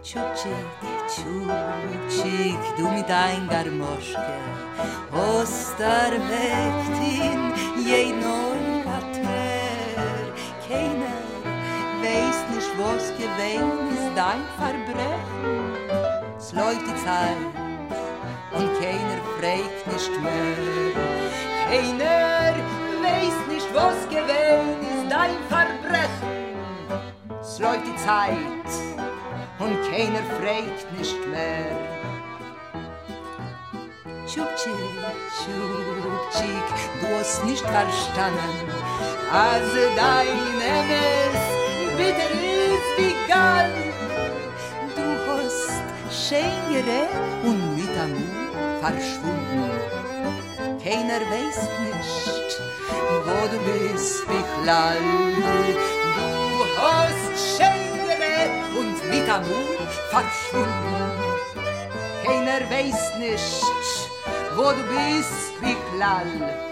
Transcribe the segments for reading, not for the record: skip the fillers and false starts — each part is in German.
Tschutschik, Tschutschik, du mit dein Garmoschke, hast erweckt in jeden Eugatrer. Keiner weiß nicht, was gewesen ist dein Verbrechen. Es läuft die Zeit und keiner fragt nicht mehr. Keiner weiß nicht, was gewesen ist dein Verbrechen. Es läuft die Zeit und keiner fragt nicht mehr. Tschukchik, Tschukchik, du hast nicht verstanden, also dein Emes bitter ist wie Gall. Du hast schön geredet und mit am Mund verschwunden. Keiner weiß nicht, wo du bist, Bichlal. Du hast schön geredet und mit am Mund verschwunden. Keiner weiß nicht, wo du bist, Bichlal.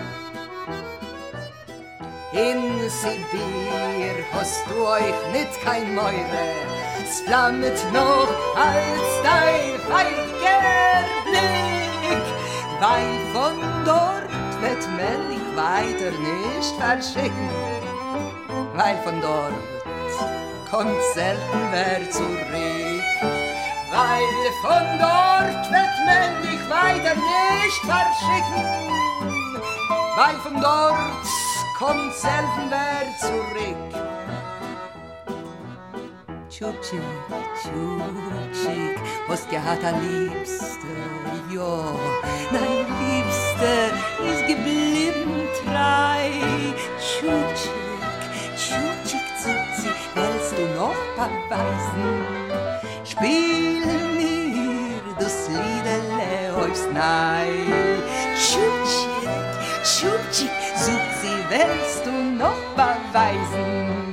In Sibir hast du euch nicht kein Meure, es flammet noch als dein feuriger Blick, weil von dort wird man dich weiter nicht verschicken, weil von dort kommt selten wer zurück, weil von dort wird man dich weiter nicht verschicken, weil von dort kommt selten wer zurück. Tschutschik, Tschutschik, hast gehabt ein Liebste, ja, dein Liebste ist geblieben treu. Tschutschik, Tschutschik, Zuzi, willst du noch beweisen? Spiel mir das Liederle aufs Nei. Tschutschik, Tschutschik, Zuzi, willst du noch beweisen?